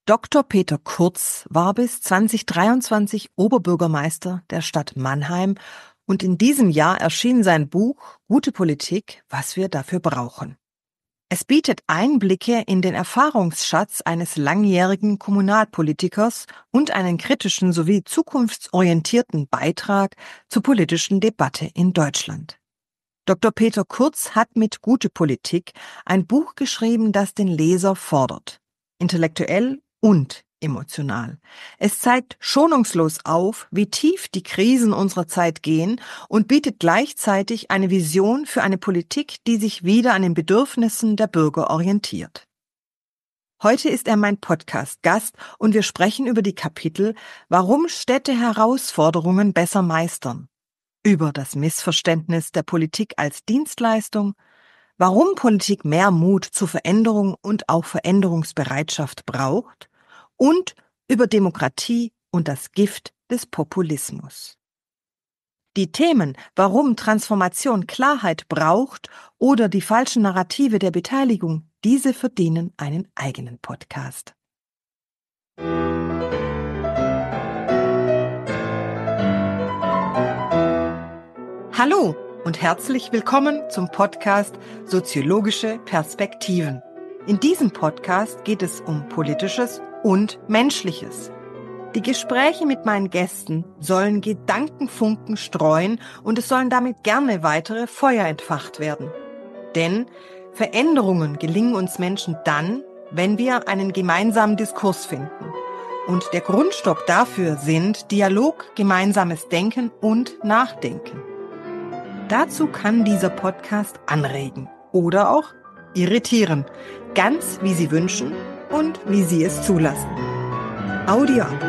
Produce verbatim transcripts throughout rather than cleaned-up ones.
Doktor Peter Kurz war bis zwanzig dreiundzwanzig Oberbürgermeister der Stadt Mannheim und in diesem Jahr erschien sein Buch Gute Politik, was wir dafür brauchen. Es bietet Einblicke in den Erfahrungsschatz eines langjährigen Kommunalpolitikers und einen kritischen sowie zukunftsorientierten Beitrag zur politischen Debatte in Deutschland. Doktor Peter Kurz hat mit Gute Politik ein Buch geschrieben, das den Leser fordert, intellektuell und emotional. Es zeigt schonungslos auf, wie tief die Krisen unserer Zeit gehen und bietet gleichzeitig eine Vision für eine Politik, die sich wieder an den Bedürfnissen der Bürger orientiert. Heute ist er mein Podcast-Gast und wir sprechen über die Kapitel Warum Städte Herausforderungen besser meistern, über das Missverständnis der Politik als Dienstleistung, warum Politik mehr Mut zur Veränderung und auch Veränderungsbereitschaft braucht und über Demokratie und das Gift des Populismus. Die Themen, warum Transformation Klarheit braucht oder die falschen Narrative der Beteiligung, diese verdienen einen eigenen Podcast. Hallo und herzlich willkommen zum Podcast Soziologische Perspektiven. In diesem Podcast geht es um Politisches und Menschliches. Die Gespräche mit meinen Gästen sollen Gedankenfunken streuen und es sollen damit gerne weitere Feuer entfacht werden. Denn Veränderungen gelingen uns Menschen dann, wenn wir einen gemeinsamen Diskurs finden. Und der Grundstock dafür sind Dialog, gemeinsames Denken und Nachdenken. Dazu kann dieser Podcast anregen oder auch irritieren, ganz wie Sie wünschen und wie Sie es zulassen. Audio ab.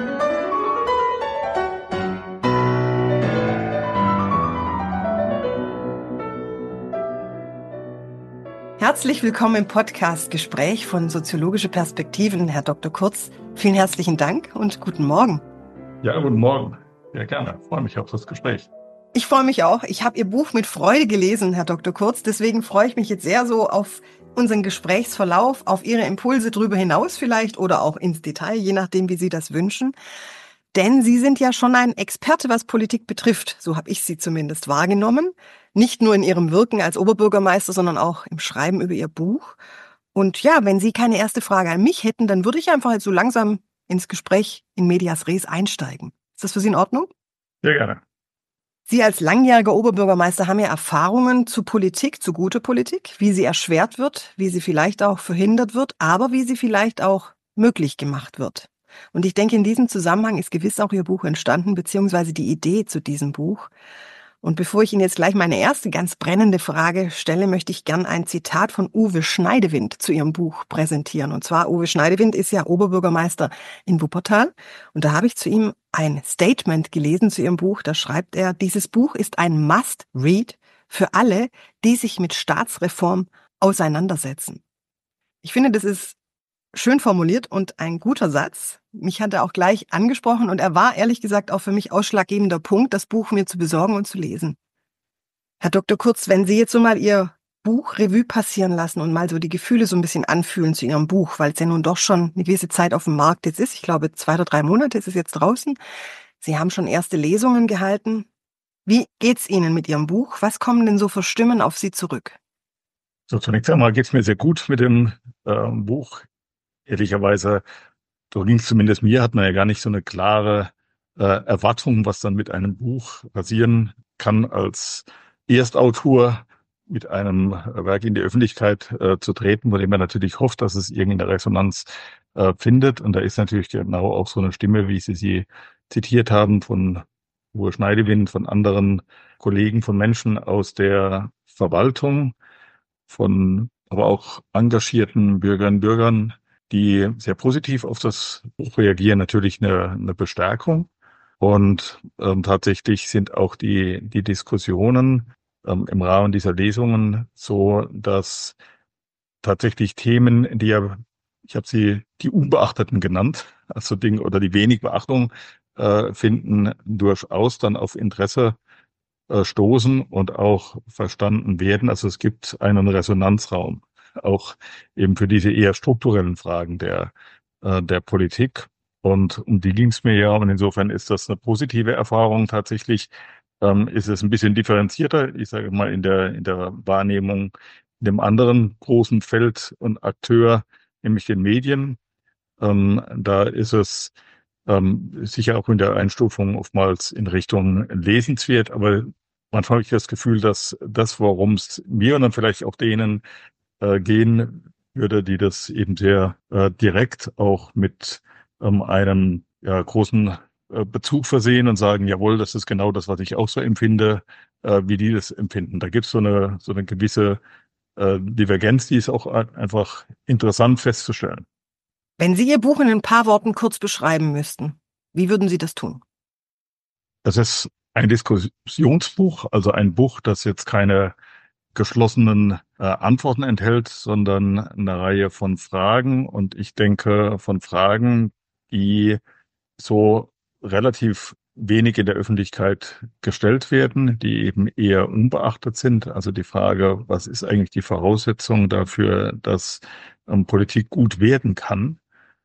Herzlich willkommen im Podcast-Gespräch von Soziologische Perspektiven, Herr Doktor Kurz. Vielen herzlichen Dank und guten Morgen. Ja, guten Morgen. Sehr gerne. Ich freue mich auf das Gespräch. Ich freue mich auch. Ich habe Ihr Buch mit Freude gelesen, Herr Doktor Kurz. Deswegen freue ich mich jetzt sehr so auf unseren Gesprächsverlauf, auf Ihre Impulse darüber hinaus vielleicht oder auch ins Detail, je nachdem, wie Sie das wünschen. Denn Sie sind ja schon ein Experte, was Politik betrifft. So habe ich Sie zumindest wahrgenommen. Nicht nur in Ihrem Wirken als Oberbürgermeister, sondern auch im Schreiben über Ihr Buch. Und ja, wenn Sie keine erste Frage an mich hätten, dann würde ich einfach jetzt so langsam ins Gespräch in medias res einsteigen. Ist das für Sie in Ordnung? Sehr gerne. Sie als langjähriger Oberbürgermeister haben ja Erfahrungen zu Politik, zu guter Politik, wie sie erschwert wird, wie sie vielleicht auch verhindert wird, aber wie sie vielleicht auch möglich gemacht wird. Und ich denke, in diesem Zusammenhang ist gewiss auch Ihr Buch entstanden, beziehungsweise die Idee zu diesem Buch. Und bevor ich Ihnen jetzt gleich meine erste ganz brennende Frage stelle, möchte ich gern ein Zitat von Uwe Schneidewind zu Ihrem Buch präsentieren. Und zwar, Uwe Schneidewind ist ja Oberbürgermeister in Wuppertal. Und da habe ich zu ihm ein Statement gelesen zu Ihrem Buch. Da schreibt er, dieses Buch ist ein Must-Read für alle, die sich mit Staatsreform auseinandersetzen. Ich finde, das ist schön formuliert und ein guter Satz. Mich hat er auch gleich angesprochen und er war ehrlich gesagt auch für mich ausschlaggebender Punkt, das Buch mir zu besorgen und zu lesen. Herr Doktor Kurz, wenn Sie jetzt so mal Ihr Buch Revue passieren lassen und mal so die Gefühle so ein bisschen anfühlen zu Ihrem Buch, weil es ja nun doch schon eine gewisse Zeit auf dem Markt jetzt ist. Ich glaube, zwei oder drei Monate ist es jetzt draußen. Sie haben schon erste Lesungen gehalten. Wie geht's Ihnen mit Ihrem Buch? Was kommen denn so für Stimmen auf Sie zurück? So, zunächst einmal geht es mir sehr gut mit dem äh, Buch. Ehrlicherweise, so ging es zumindest mir, hat man ja gar nicht so eine klare äh, Erwartung, was dann mit einem Buch passieren kann, als Erstautor mit einem Werk in die Öffentlichkeit äh, zu treten, von dem man natürlich hofft, dass es irgendeine Resonanz äh, findet. Und da ist natürlich genau auch so eine Stimme, wie Sie sie zitiert haben, von Uwe Schneidewind, von anderen Kollegen, von Menschen aus der Verwaltung, von aber auch engagierten Bürgerinnen und Bürgern, die sehr positiv auf das Buch reagieren, natürlich eine, eine Bestärkung. Und ähm, tatsächlich sind auch die, die Diskussionen ähm, im Rahmen dieser Lesungen so, dass tatsächlich Themen, die ja, ich habe sie die Unbeachteten genannt, also Dinge oder die wenig Beachtung äh, finden, durchaus dann auf Interesse äh, stoßen und auch verstanden werden. Also es gibt einen Resonanzraum, auch eben für diese eher strukturellen Fragen der äh, der Politik. Und um die ging es mir ja. Und insofern ist das eine positive Erfahrung. Tatsächlich ähm, ist es ein bisschen differenzierter. Ich sage mal in der, in der Wahrnehmung in dem anderen großen Feld und Akteur, nämlich den Medien. Ähm, da ist es ähm, sicher auch in der Einstufung oftmals in Richtung lesenswert, aber manchmal habe ich das Gefühl, dass das, worum es mir und dann vielleicht auch denen äh, gehen würde, die das eben sehr äh, direkt auch mit ähm, einem ja, großen äh, Bezug versehen und sagen, jawohl, das ist genau das, was ich auch so empfinde, äh, wie die das empfinden. Da gibt es so eine, so eine gewisse äh, Divergenz, die ist auch ein- einfach interessant festzustellen. Wenn Sie Ihr Buch in ein paar Worten kurz beschreiben müssten, wie würden Sie das tun? Das ist ein Diskussionsbuch, also ein Buch, das jetzt keine geschlossenen äh, Antworten enthält, sondern eine Reihe von Fragen. Und ich denke von Fragen, die so relativ wenig in der Öffentlichkeit gestellt werden, die eben eher unbeachtet sind. Also die Frage, was ist eigentlich die Voraussetzung dafür, dass ähm, Politik gut werden kann?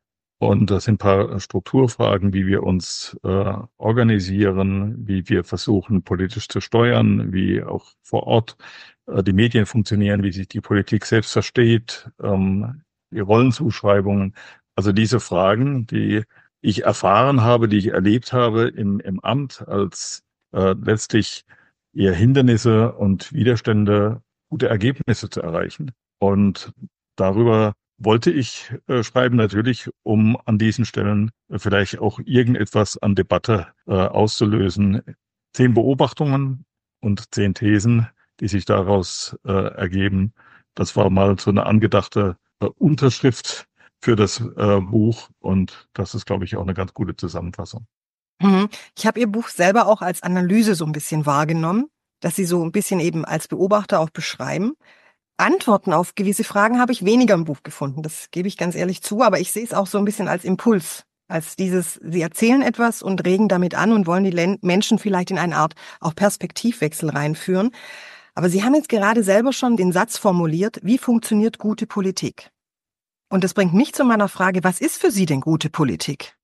Und das sind ein paar Strukturfragen, wie wir uns äh, organisieren, wie wir versuchen, politisch zu steuern, wie auch vor Ort äh, die Medien funktionieren, wie sich die Politik selbst versteht, ähm, die Rollenzuschreibungen. Also diese Fragen, die ich erfahren habe, die ich erlebt habe im, im Amt als äh, letztlich eher Hindernisse und Widerstände, gute Ergebnisse zu erreichen. Und darüber wollte ich äh, schreiben, natürlich, um an diesen Stellen äh, vielleicht auch irgendetwas an Debatte äh, auszulösen. Zehn Beobachtungen und zehn Thesen, die sich daraus äh, ergeben. Das war mal so eine angedachte äh, Unterschrift für das äh, Buch und das ist, glaube ich, auch eine ganz gute Zusammenfassung. Mhm. Ich habe Ihr Buch selber auch als Analyse so ein bisschen wahrgenommen, dass Sie so ein bisschen eben als Beobachter auch beschreiben. Antworten auf gewisse Fragen habe ich weniger im Buch gefunden, das gebe ich ganz ehrlich zu, aber ich sehe es auch so ein bisschen als Impuls, als dieses, Sie erzählen etwas und regen damit an und wollen die Len Menschen vielleicht in eine Art auch Perspektivwechsel reinführen. Aber Sie haben jetzt gerade selber schon den Satz formuliert, wie funktioniert gute Politik? Und das bringt mich zu meiner Frage, was ist für Sie denn gute Politik?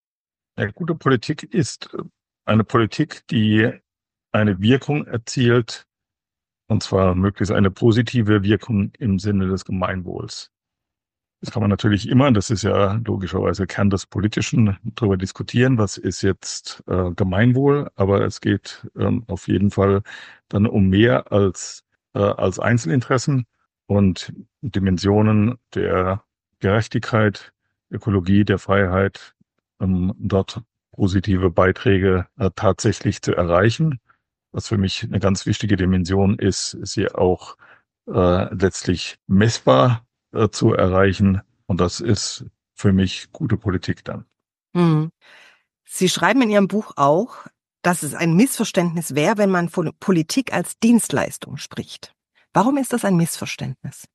Ja, gute Politik ist äh, eine Politik, die eine Wirkung erzielt, und zwar möglichst eine positive Wirkung im Sinne des Gemeinwohls. Das kann man natürlich immer, das ist ja logischerweise Kern des Politischen, darüber diskutieren, was ist jetzt äh, Gemeinwohl, aber es geht ähm, auf jeden Fall dann um mehr als, äh, als Einzelinteressen und Dimensionen der Gerechtigkeit, Ökologie, der Freiheit, ähm, dort positive Beiträge äh, tatsächlich zu erreichen. Was für mich eine ganz wichtige Dimension ist, ist sie auch äh, letztlich messbar äh, zu erreichen. Und das ist für mich gute Politik dann. Hm. Sie schreiben in Ihrem Buch auch, dass es ein Missverständnis wäre, wenn man von Politik als Dienstleistung spricht. Warum ist das ein Missverständnis?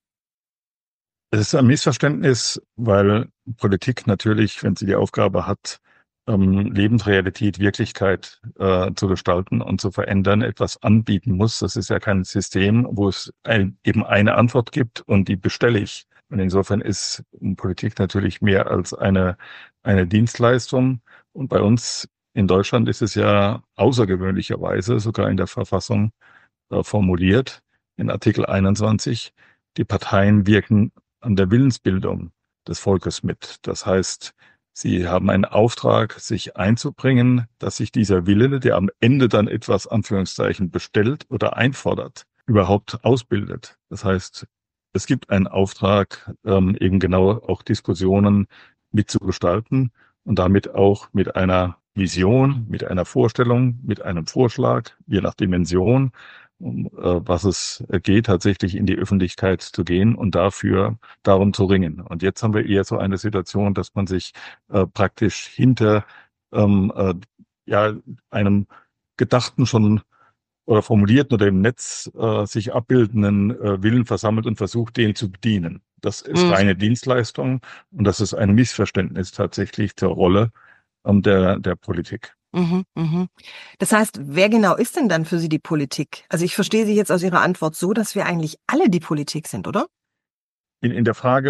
Es ist ein Missverständnis, weil Politik natürlich, wenn sie die Aufgabe hat, ähm, Lebensrealität, Wirklichkeit äh, zu gestalten und zu verändern, etwas anbieten muss. Das ist ja kein System, wo es ein, eben eine Antwort gibt und die bestelle ich. Und insofern ist Politik natürlich mehr als eine, eine Dienstleistung. Und bei uns in Deutschland ist es ja außergewöhnlicherweise sogar in der Verfassung äh, formuliert, in Artikel einundzwanzig. Die Parteien wirken an der Willensbildung des Volkes mit. Das heißt, sie haben einen Auftrag, sich einzubringen, dass sich dieser Wille, der am Ende dann etwas Anführungszeichen bestellt oder einfordert, überhaupt ausbildet. Das heißt, es gibt einen Auftrag, ähm, eben genau auch Diskussionen mitzugestalten und damit auch mit einer Vision, mit einer Vorstellung, mit einem Vorschlag, je nach Dimension, um äh, was es geht, tatsächlich in die Öffentlichkeit zu gehen und dafür darum zu ringen. Und jetzt haben wir eher so eine Situation, dass man sich äh, praktisch hinter ähm, äh, ja, einem gedachten schon oder formulierten oder im Netz äh, sich abbildenden äh, Willen versammelt und versucht, den zu bedienen. Das ist Hm. reine Dienstleistung und das ist ein Missverständnis tatsächlich der Rolle ähm, der, der Politik. Mhm, mhm. Das heißt, wer genau ist denn dann für Sie die Politik? Also ich verstehe Sie jetzt aus Ihrer Antwort so, dass wir eigentlich alle die Politik sind, oder? In, in der Frage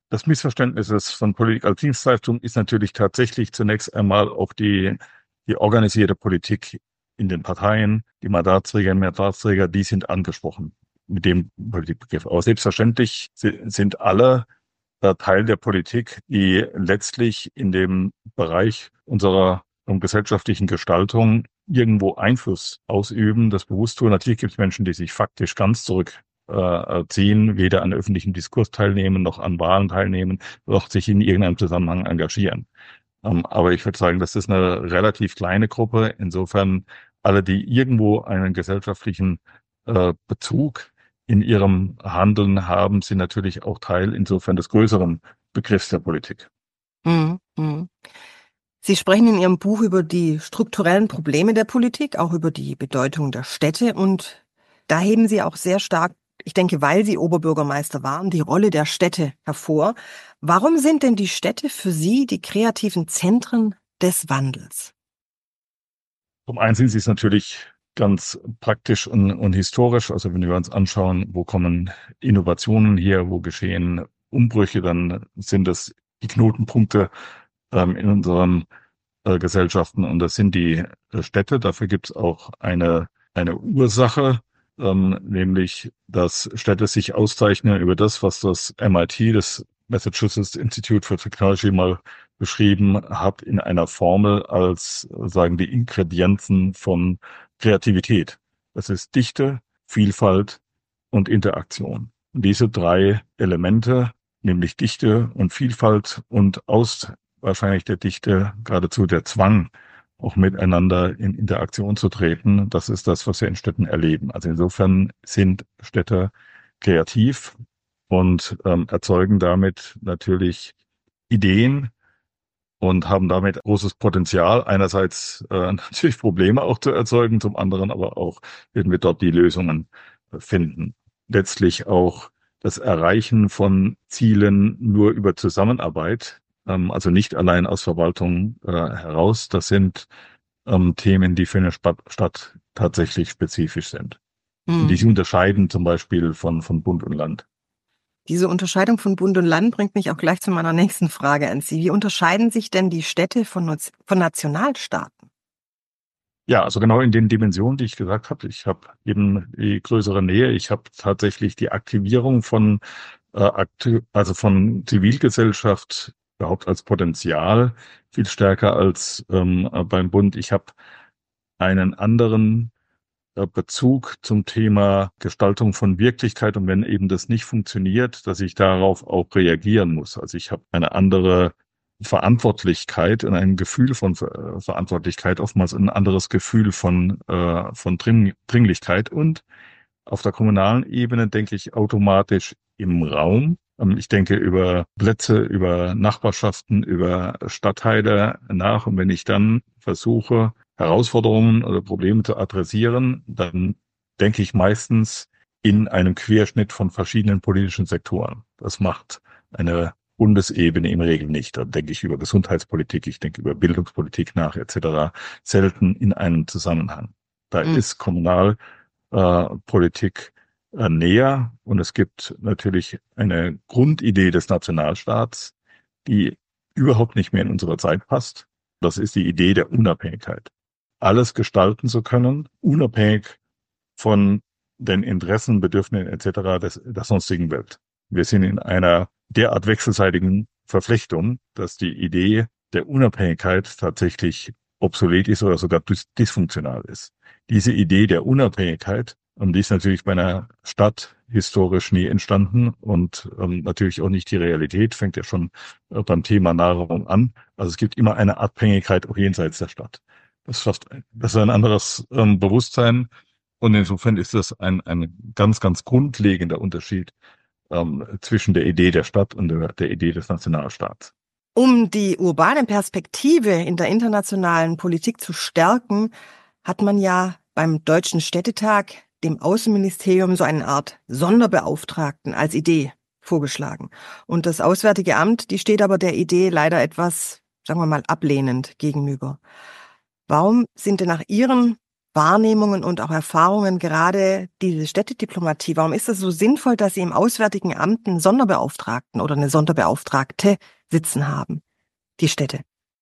Das Missverständnis ist von Politik als Dienstleistung ist natürlich tatsächlich zunächst einmal auch die, die organisierte Politik in den Parteien, die Mandatsträger, Mandatsträger, die sind angesprochen mit dem Politikbegriff. Aber selbstverständlich sind alle äh, Teil der Politik, die letztlich in dem Bereich unserer um, gesellschaftlichen Gestaltung irgendwo Einfluss ausüben, das bewusst tun. Natürlich gibt es Menschen, die sich faktisch ganz zurück äh, ziehen, weder an öffentlichem Diskurs teilnehmen, noch an Wahlen teilnehmen, noch sich in irgendeinem Zusammenhang engagieren. Ähm, aber ich würde sagen, das ist eine relativ kleine Gruppe. Insofern alle, die irgendwo einen gesellschaftlichen äh, Bezug in ihrem Handeln haben, sind natürlich auch Teil insofern des größeren Begriffs der Politik. Mhm. Mhm. Sie sprechen in Ihrem Buch über die strukturellen Probleme der Politik, auch über die Bedeutung der Städte, und da heben Sie auch sehr stark, ich denke, weil Sie Oberbürgermeister waren, die Rolle der Städte hervor. Warum sind denn die Städte für Sie die kreativen Zentren des Wandels? Zum einen sind sie es natürlich ganz praktisch und, und historisch. Also wenn wir uns anschauen, wo kommen Innovationen her, wo geschehen Umbrüche, dann sind das die Knotenpunkte ähm, in unseren äh, Gesellschaften, und das sind die äh, Städte. Dafür gibt es auch eine, eine Ursache, ähm, nämlich dass Städte sich auszeichnen über das, was das M I T, das Massachusetts Institute for Technology, mal beschrieben hat in einer Formel als, äh, sagen die Ingredienzen von Kreativität. Das ist Dichte, Vielfalt und Interaktion. Und diese drei Elemente, nämlich Dichte und Vielfalt und aus wahrscheinlich der Dichte geradezu der Zwang, auch miteinander in Interaktion zu treten, das ist das, was wir in Städten erleben. Also insofern sind Städte kreativ und ähm, erzeugen damit natürlich Ideen und haben damit großes Potenzial, einerseits äh, natürlich Probleme auch zu erzeugen, zum anderen aber auch werden wir dort die Lösungen finden. Letztlich auch das Erreichen von Zielen nur über Zusammenarbeit, ähm, also nicht allein aus Verwaltung äh, heraus. Das sind ähm, Themen, die für eine Stadt, Stadt tatsächlich spezifisch sind. Und die Hm. sich unterscheiden zum Beispiel von, von Bund und Land. Diese Unterscheidung von Bund und Land bringt mich auch gleich zu meiner nächsten Frage an Sie. Wie unterscheiden sich denn die Städte von, Naz- von Nationalstaaten? Ja, also genau in den Dimensionen, die ich gesagt habe. Ich habe eben die größere Nähe. Ich habe tatsächlich die Aktivierung von, äh, aktiv, also von Zivilgesellschaft überhaupt als Potenzial viel stärker als ähm, äh, beim Bund. Ich habe einen anderen äh, Bezug zum Thema Gestaltung von Wirklichkeit, und wenn eben das nicht funktioniert, dass ich darauf auch reagieren muss. Also ich habe eine andere Verantwortlichkeit und ein Gefühl von Ver Verantwortlichkeit, oftmals ein anderes Gefühl von, äh, von Dring Dringlichkeit. Und auf der kommunalen Ebene denke ich automatisch im Raum. Ähm, Ich denke über Plätze, über Nachbarschaften, über Stadtteile nach. Und wenn ich dann versuche, Herausforderungen oder Probleme zu adressieren, dann denke ich meistens in einem Querschnitt von verschiedenen politischen Sektoren. Das macht eine Bundesebene im Regel nicht. Da denke ich über Gesundheitspolitik, ich denke über Bildungspolitik nach, et cetera, selten in einem Zusammenhang. Da Hm. ist kommunal äh, Politik äh, näher, und es gibt natürlich eine Grundidee des Nationalstaats, die überhaupt nicht mehr in unsere Zeit passt. Das ist die Idee der Unabhängigkeit. Alles gestalten zu können, unabhängig von den Interessen, Bedürfnissen et cetera des, der sonstigen Welt. Wir sind in einer derart wechselseitigen Verflechtung, dass die Idee der Unabhängigkeit tatsächlich obsolet ist oder sogar dis dysfunktional ist. Diese Idee der Unabhängigkeit, und die ist natürlich bei einer Stadt historisch nie entstanden und ähm, natürlich auch nicht die Realität, fängt ja schon äh, beim Thema Nahrung an. Also es gibt immer eine Abhängigkeit auch jenseits der Stadt. Das schafft, das ist ein anderes ähm, Bewusstsein, und insofern ist das ein, ein ganz, ganz grundlegender Unterschied ähm, zwischen der Idee der Stadt und der, der Idee des Nationalstaats. Um die urbane Perspektive in der internationalen Politik zu stärken, hat man ja beim Deutschen Städtetag dem Außenministerium so eine Art Sonderbeauftragten als Idee vorgeschlagen. Und das Auswärtige Amt, die steht aber der Idee leider etwas, sagen wir mal, ablehnend gegenüber. Warum sind denn nach Ihren Wahrnehmungen und auch Erfahrungen gerade diese Städtediplomatie? Warum ist es so sinnvoll, dass Sie im Auswärtigen Amt einen Sonderbeauftragten oder eine Sonderbeauftragte sitzen haben, die Städte?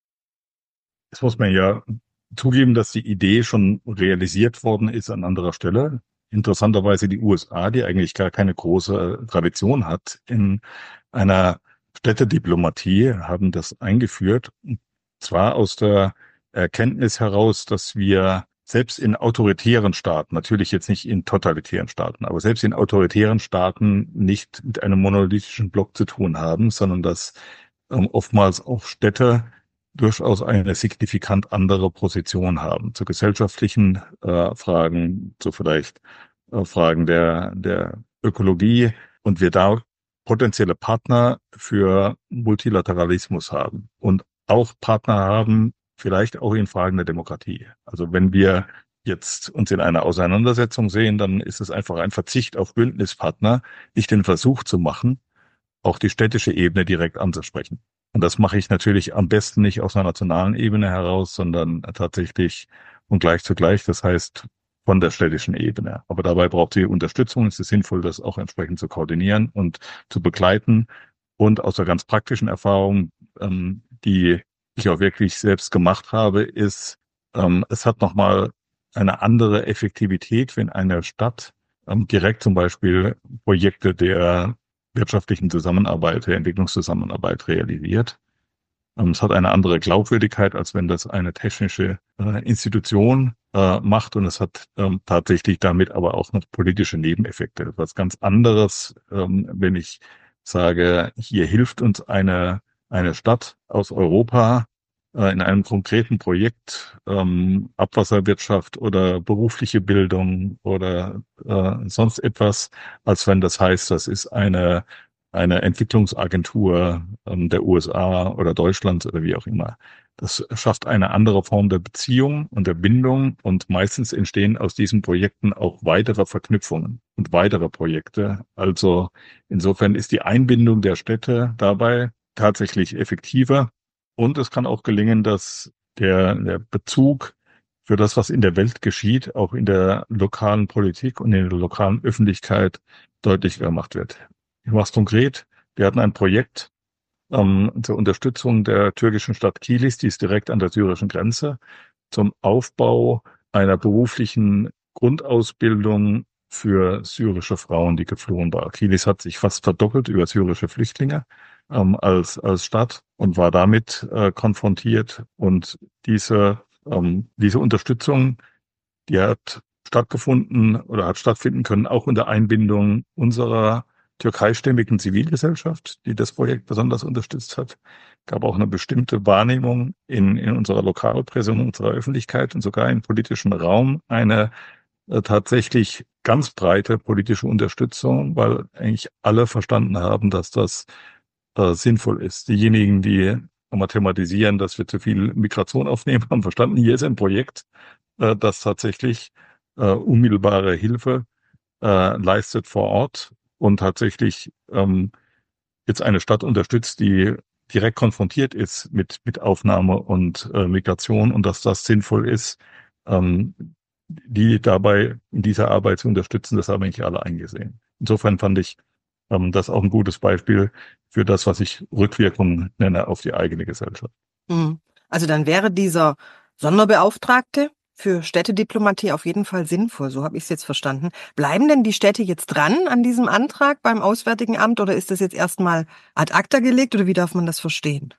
Es muss man ja zugeben, dass die Idee schon realisiert worden ist an anderer Stelle. Interessanterweise die U S A, die eigentlich gar keine große Tradition hat in einer Städtediplomatie, haben das eingeführt. Und zwar aus der Erkenntnis heraus, dass wir selbst in autoritären Staaten, natürlich jetzt nicht in totalitären Staaten, aber selbst in autoritären Staaten nicht mit einem monolithischen Block zu tun haben, sondern dass ähm, oftmals auch Städte durchaus eine signifikant andere Position haben zu gesellschaftlichen äh, Fragen, zu vielleicht äh, Fragen der, der Ökologie und wir da potenzielle Partner für Multilateralismus haben und auch Partner haben, vielleicht auch in Fragen der Demokratie. Also wenn wir jetzt uns in einer Auseinandersetzung sehen, dann ist es einfach ein Verzicht auf Bündnispartner, nicht den Versuch zu machen, auch die städtische Ebene direkt anzusprechen. Und das mache ich natürlich am besten nicht aus einer nationalen Ebene heraus, sondern tatsächlich und gleich zugleich, das heißt von der städtischen Ebene. Aber dabei braucht sie Unterstützung. Es ist sinnvoll, das auch entsprechend zu koordinieren und zu begleiten. Und aus der ganz praktischen Erfahrung, ähm, die ich auch wirklich selbst gemacht habe, ist, ähm, es hat nochmal eine andere Effektivität, wenn eine Stadt ähm, direkt zum Beispiel Projekte der wirtschaftlichen Zusammenarbeit, der Entwicklungszusammenarbeit realisiert. Ähm, es hat eine andere Glaubwürdigkeit, als wenn das eine technische äh, Institution äh, macht und es hat ähm, tatsächlich damit aber auch noch politische Nebeneffekte. Was ganz anderes, ähm, wenn ich sage, hier hilft uns eine, eine Stadt aus Europa äh, in einem konkreten Projekt, ähm, Abwasserwirtschaft oder berufliche Bildung oder äh, sonst etwas, als wenn das heißt, das ist eine eine Entwicklungsagentur ähm, der U S A oder Deutschlands oder wie auch immer. Das schafft eine andere Form der Beziehung und der Bindung und meistens entstehen aus diesen Projekten auch weitere Verknüpfungen und weitere Projekte. Also insofern ist die Einbindung der Städte dabei tatsächlich effektiver und es kann auch gelingen, dass der, der Bezug für das, was in der Welt geschieht, auch in der lokalen Politik und in der lokalen Öffentlichkeit deutlich gemacht wird. Ich mache es konkret. Wir hatten ein Projekt ähm, zur Unterstützung der türkischen Stadt Kilis, die ist direkt an der syrischen Grenze, zum Aufbau einer beruflichen Grundausbildung für syrische Frauen, die geflohen waren. Kilis hat sich fast verdoppelt über syrische Flüchtlinge ähm, als, als Stadt und war damit äh, konfrontiert. Und diese, ähm, diese Unterstützung, die hat stattgefunden oder hat stattfinden können, auch unter Einbindung unserer türkeistämmigen Zivilgesellschaft, die das Projekt besonders unterstützt hat. Gab auch eine bestimmte Wahrnehmung in, in unserer Lokalpresse und unserer Öffentlichkeit und sogar im politischen Raum eine äh, tatsächlich ganz breite politische Unterstützung, weil eigentlich alle verstanden haben, dass das äh, sinnvoll ist. Diejenigen, die nochmal thematisieren, dass wir zu viel Migration aufnehmen, haben verstanden, hier ist ein Projekt, äh, das tatsächlich äh, unmittelbare Hilfe äh, leistet vor Ort und tatsächlich ähm, jetzt eine Stadt unterstützt, die direkt konfrontiert ist mit, mit Aufnahme und äh, Migration und dass das sinnvoll ist, ähm, die dabei in dieser Arbeit zu unterstützen, das haben eigentlich alle eingesehen. Insofern fand ich ähm, das auch ein gutes Beispiel für das, was ich Rückwirkung nenne auf die eigene Gesellschaft. Mhm. Also dann wäre dieser Sonderbeauftragte für Städtediplomatie auf jeden Fall sinnvoll, so habe ich es jetzt verstanden. Bleiben denn die Städte jetzt dran an diesem Antrag beim Auswärtigen Amt oder ist das jetzt erstmal ad acta gelegt oder wie darf man das verstehen?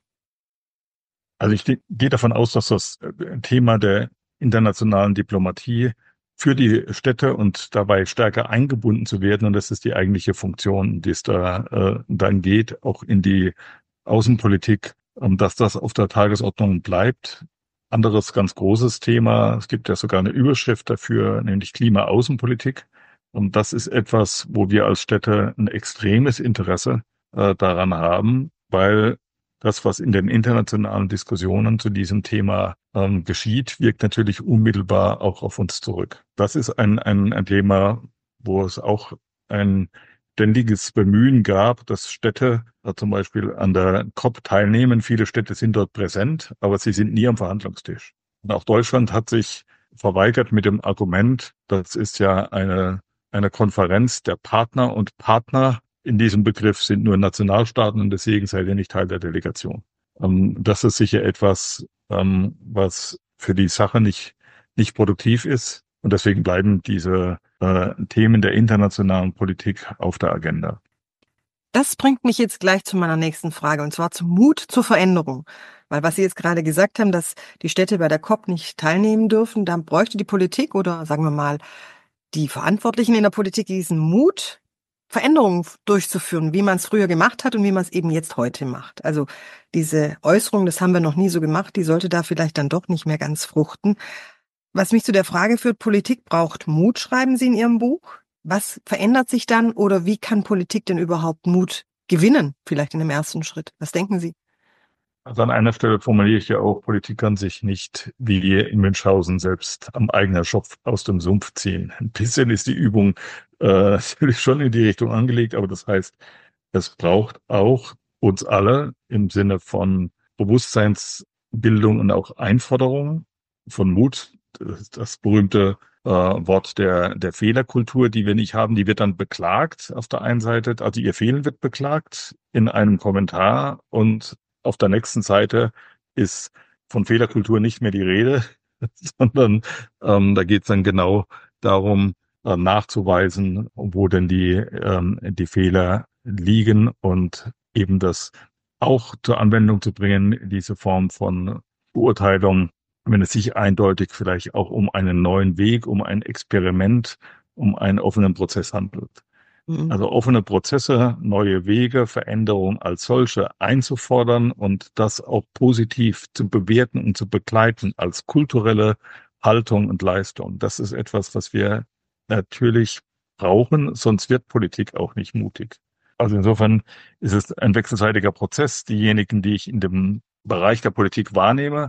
Also ich gehe davon aus, dass das Thema der internationalen Diplomatie für die Städte und dabei stärker eingebunden zu werden, und das ist die eigentliche Funktion, die es da äh, dann geht, auch in die Außenpolitik, ähm, dass das auf der Tagesordnung bleibt. Anderes ganz großes Thema, es gibt ja sogar eine Überschrift dafür, nämlich Klima-Außenpolitik. Und das ist etwas, wo wir als Städte ein extremes Interesse äh, daran haben, weil das, was in den internationalen Diskussionen zu diesem Thema ähm, geschieht, wirkt natürlich unmittelbar auch auf uns zurück. Das ist ein, ein, ein Thema, wo es auch ein ständiges Bemühen gab, dass Städte äh, zum Beispiel an der COP teilnehmen. Viele Städte sind dort präsent, aber sie sind nie am Verhandlungstisch. Und auch Deutschland hat sich verweigert mit dem Argument, das ist ja eine, eine Konferenz der Partner, und Partner in diesem Begriff sind nur Nationalstaaten und deswegen seid ihr nicht Teil der Delegation. Ähm, das ist sicher etwas, ähm, was für die Sache nicht, nicht produktiv ist, und deswegen bleiben diese äh, Themen der internationalen Politik auf der Agenda. Das bringt mich jetzt gleich zu meiner nächsten Frage, und zwar zum Mut zur Veränderung. Weil was Sie jetzt gerade gesagt haben, dass die Städte bei der COP nicht teilnehmen dürfen, da bräuchte die Politik oder sagen wir mal die Verantwortlichen in der Politik diesen Mut, Veränderungen durchzuführen, wie man es früher gemacht hat und wie man es eben jetzt heute macht. Also diese Äußerung, das haben wir noch nie so gemacht, die sollte da vielleicht dann doch nicht mehr ganz fruchten. Was mich zu der Frage führt, Politik braucht Mut, schreiben Sie in Ihrem Buch. Was verändert sich dann oder wie kann Politik denn überhaupt Mut gewinnen, vielleicht in dem ersten Schritt? Was denken Sie? Also an einer Stelle formuliere ich ja auch, Politik kann sich nicht wie wir in Münchhausen selbst am eigenen Schopf aus dem Sumpf ziehen. Ein bisschen ist die Übung äh, natürlich schon in die Richtung angelegt, aber das heißt, es braucht auch uns alle im Sinne von Bewusstseinsbildung und auch Einforderung von Mut. Das, das berühmte äh, Wort der, der Fehlerkultur, die wir nicht haben, die wird dann beklagt auf der einen Seite, also ihr Fehlen wird beklagt in einem Kommentar, und auf der nächsten Seite ist von Fehlerkultur nicht mehr die Rede, sondern ähm, da geht es dann genau darum, äh, nachzuweisen, wo denn die, ähm, die Fehler liegen, und eben das auch zur Anwendung zu bringen, diese Form von Beurteilung, wenn es sich eindeutig vielleicht auch um einen neuen Weg, um ein Experiment, um einen offenen Prozess handelt. Mhm. Also offene Prozesse, neue Wege, Veränderung als solche einzufordern und das auch positiv zu bewerten und zu begleiten als kulturelle Haltung und Leistung. Das ist etwas, was wir natürlich brauchen, sonst wird Politik auch nicht mutig. Also insofern ist es ein wechselseitiger Prozess. Diejenigen, die ich in dem Bereich der Politik wahrnehme,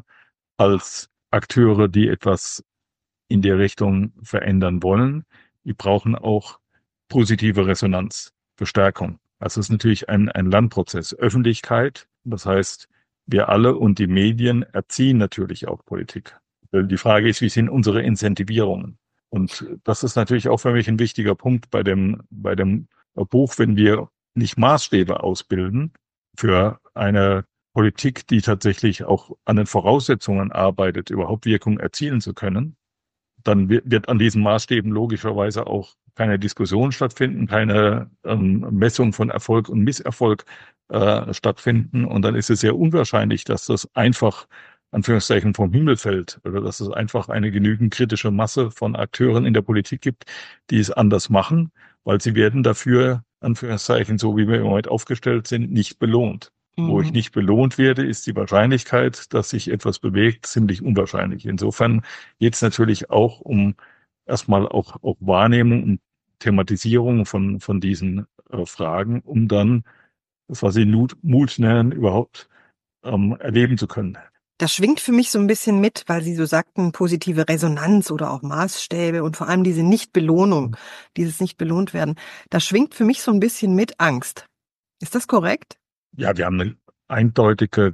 als Akteure, die etwas in der Richtung verändern wollen, die brauchen auch positive Resonanz, Bestärkung. Also es ist natürlich ein, ein Lernprozess. Öffentlichkeit, das heißt, wir alle und die Medien erziehen natürlich auch Politik. Die Frage ist, wie sind unsere Incentivierungen? Und das ist natürlich auch für mich ein wichtiger Punkt bei dem, bei dem Buch, wenn wir nicht Maßstäbe ausbilden für eine Politik, die tatsächlich auch an den Voraussetzungen arbeitet, überhaupt Wirkung erzielen zu können, dann wird an diesen Maßstäben logischerweise auch keine Diskussion stattfinden, keine ähm, Messung von Erfolg und Misserfolg äh, stattfinden. Und dann ist es sehr unwahrscheinlich, dass das einfach, Anführungszeichen, vom Himmel fällt, oder dass es einfach eine genügend kritische Masse von Akteuren in der Politik gibt, die es anders machen, weil sie werden dafür, Anführungszeichen, so wie wir im Moment aufgestellt sind, nicht belohnt. Wo ich Mhm. nicht belohnt werde, ist die Wahrscheinlichkeit, dass sich etwas bewegt, ziemlich unwahrscheinlich. Insofern geht es natürlich auch um erstmal auch, auch Wahrnehmung und Thematisierung von, von diesen äh, Fragen, um dann, das was Sie Mut, Mut nennen, überhaupt ähm, erleben zu können. Das schwingt für mich so ein bisschen mit, weil Sie so sagten, positive Resonanz oder auch Maßstäbe und vor allem diese Nichtbelohnung, dieses nicht belohnt werden. Das schwingt für mich so ein bisschen mit Angst. Ist das korrekt? Ja, wir haben eine eindeutige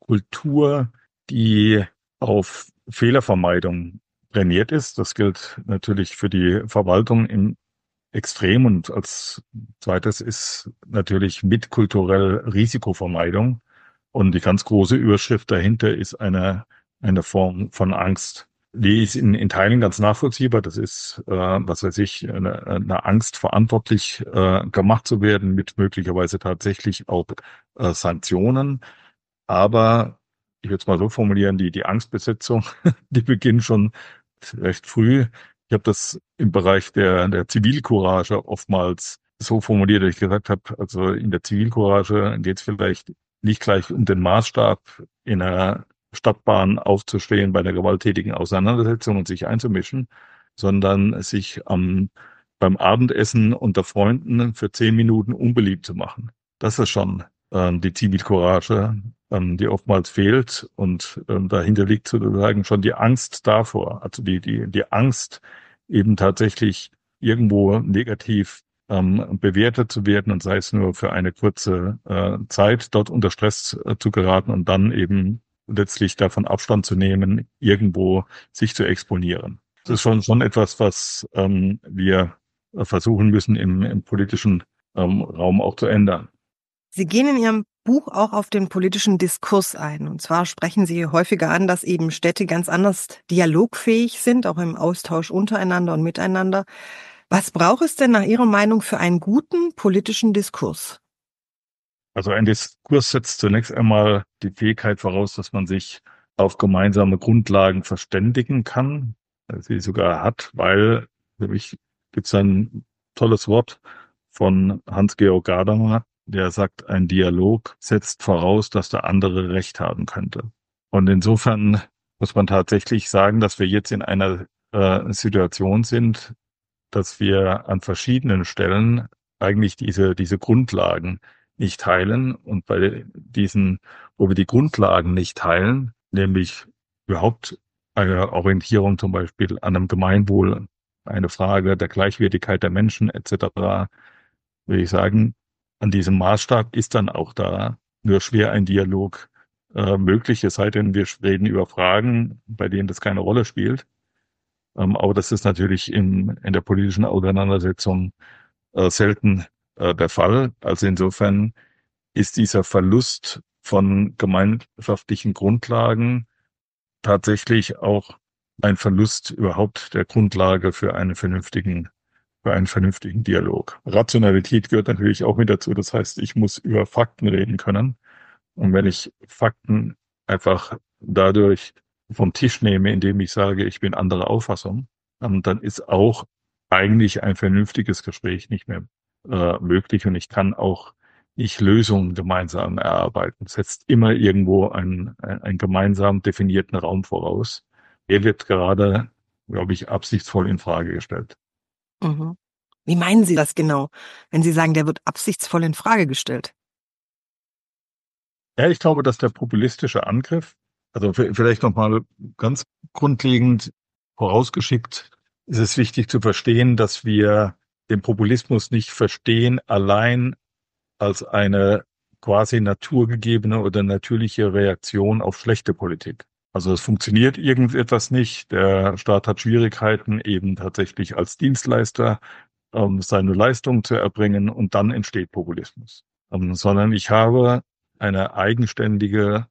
Kultur, die auf Fehlervermeidung trainiert ist. Das gilt natürlich für die Verwaltung im Extrem, und als zweites ist natürlich mitkulturell Risikovermeidung. Und die ganz große Überschrift dahinter ist eine, eine Form von Angst. Die ist in, in Teilen ganz nachvollziehbar. Das ist, äh, was weiß ich, eine, eine Angst, verantwortlich äh, gemacht zu werden, mit möglicherweise tatsächlich auch äh, Sanktionen. Aber ich würde es mal so formulieren, die, die Angstbesetzung, die beginnt schon recht früh. Ich habe das im Bereich der, der Zivilcourage oftmals so formuliert, dass ich gesagt habe, also in der Zivilcourage geht es vielleicht nicht gleich um den Maßstab, in einer Stadtbahn aufzustehen bei einer gewalttätigen Auseinandersetzung und sich einzumischen, sondern sich am, beim Abendessen unter Freunden für zehn Minuten unbeliebt zu machen. Das ist schon ähm, die Zivilcourage, ähm, die oftmals fehlt, und ähm, dahinter liegt sozusagen schon die Angst davor, also die, die, die Angst, eben tatsächlich irgendwo negativ ähm, bewertet zu werden, und sei es nur für eine kurze äh, Zeit, dort unter Stress äh, zu geraten und dann eben letztlich davon Abstand zu nehmen, irgendwo sich zu exponieren. Das ist schon, schon etwas, was ähm, wir versuchen müssen, im, im politischen ähm, Raum auch zu ändern. Sie gehen in Ihrem Buch auch auf den politischen Diskurs ein. Und zwar sprechen Sie häufiger an, dass eben Städte ganz anders dialogfähig sind, auch im Austausch untereinander und miteinander. Was braucht es denn nach Ihrer Meinung für einen guten politischen Diskurs? Also ein Diskurs setzt zunächst einmal die Fähigkeit voraus, dass man sich auf gemeinsame Grundlagen verständigen kann, sie sogar hat, weil für mich gibt es ein tolles Wort von Hans-Georg Gadamer, der sagt, ein Dialog setzt voraus, dass der andere Recht haben könnte. Und insofern muss man tatsächlich sagen, dass wir jetzt in einer äh, Situation sind, dass wir an verschiedenen Stellen eigentlich diese, diese Grundlagen nicht teilen. Und bei diesen, wo wir die Grundlagen nicht teilen, nämlich überhaupt eine Orientierung zum Beispiel an einem Gemeinwohl, eine Frage der Gleichwertigkeit der Menschen et cetera, würde ich sagen, an diesem Maßstab ist dann auch da nur schwer ein Dialog äh, möglich, es sei denn, wir reden über Fragen, bei denen das keine Rolle spielt. Ähm, aber das ist natürlich in, in der politischen Auseinandersetzung äh, selten äh, der Fall. Also insofern ist dieser Verlust von gemeinschaftlichen Grundlagen tatsächlich auch ein Verlust überhaupt der Grundlage für einen vernünftigen, für einen vernünftigen Dialog. Rationalität gehört natürlich auch mit dazu. Das heißt, ich muss über Fakten reden können. Und wenn ich Fakten einfach dadurch vom Tisch nehme, indem ich sage, ich bin anderer Auffassung, ähm, dann ist auch eigentlich ein vernünftiges Gespräch nicht mehr äh, möglich und ich kann auch nicht Lösungen gemeinsam erarbeiten. Es setzt immer irgendwo einen, einen gemeinsam definierten Raum voraus. Der wird gerade, glaube ich, absichtsvoll in Frage gestellt. Mhm. Wie meinen Sie das genau, wenn Sie sagen, der wird absichtsvoll in Frage gestellt? Ja, ich glaube, dass der populistische Angriff, also vielleicht nochmal ganz grundlegend vorausgeschickt, ist es wichtig zu verstehen, dass wir den Populismus nicht verstehen allein als eine quasi naturgegebene oder natürliche Reaktion auf schlechte Politik. Also es funktioniert irgendetwas nicht. Der Staat hat Schwierigkeiten, eben tatsächlich als Dienstleister ähm, seine Leistung zu erbringen und dann entsteht Populismus. Ähm, sondern ich habe eine eigenständige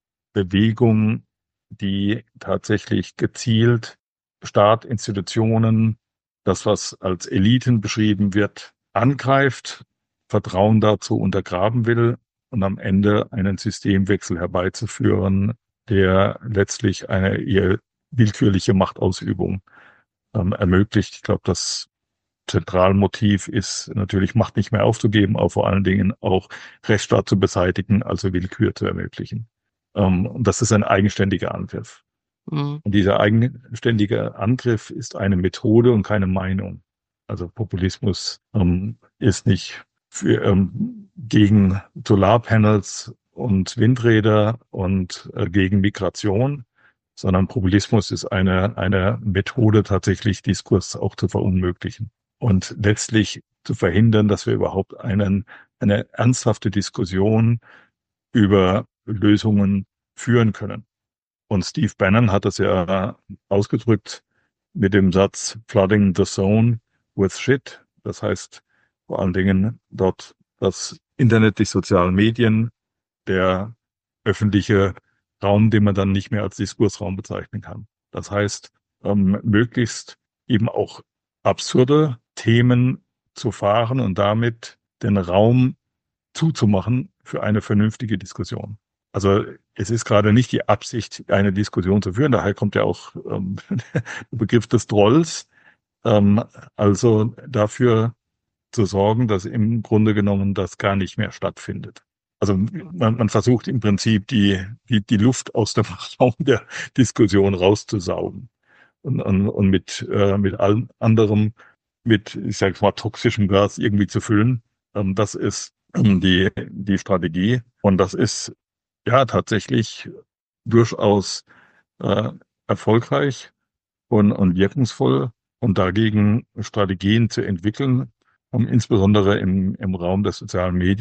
Bewegung, die tatsächlich gezielt Staat, Institutionen, das, was als Eliten beschrieben wird, angreift, Vertrauen dazu untergraben will und am Ende einen Systemwechsel herbeizuführen, der letztlich eine eher willkürliche Machtausübung ähm, ermöglicht. Ich glaube, das Zentralmotiv ist natürlich, Macht nicht mehr aufzugeben, aber vor allen Dingen auch Rechtsstaat zu beseitigen, also Willkür zu ermöglichen. Ähm, und das ist ein eigenständiger Angriff. Mhm. Und dieser eigenständige Angriff ist eine Methode und keine Meinung. Also Populismus ähm, ist nicht für, ähm, gegen Solarpanels und Windräder und äh, gegen Migration, sondern Populismus ist eine, eine Methode, tatsächlich Diskurs auch zu verunmöglichen und letztlich zu verhindern, dass wir überhaupt einen, eine ernsthafte Diskussion über Lösungen führen können. Und Steve Bannon hat das ja ausgedrückt mit dem Satz flooding the zone with shit. Das heißt vor allen Dingen dort das Internet, die sozialen Medien, der öffentliche Raum, den man dann nicht mehr als Diskursraum bezeichnen kann. Das heißt, ähm, möglichst eben auch absurde Themen zu fahren und damit den Raum zuzumachen für eine vernünftige Diskussion. Also es ist gerade nicht die Absicht, eine Diskussion zu führen. Daher kommt ja auch ähm, der Begriff des Trolls. Ähm, also dafür zu sorgen, dass im Grunde genommen das gar nicht mehr stattfindet. Also man, man versucht im Prinzip die, die, die Luft aus dem Raum der Diskussion rauszusaugen und, und, und mit, äh, mit allem anderem, mit, ich sage mal, toxischem Gas irgendwie zu füllen. Ähm, das ist ähm, die, die Strategie. Und das ist ja tatsächlich durchaus äh, erfolgreich und, und wirkungsvoll. Und dagegen Strategien zu entwickeln, um insbesondere im, im Raum der sozialen Medien,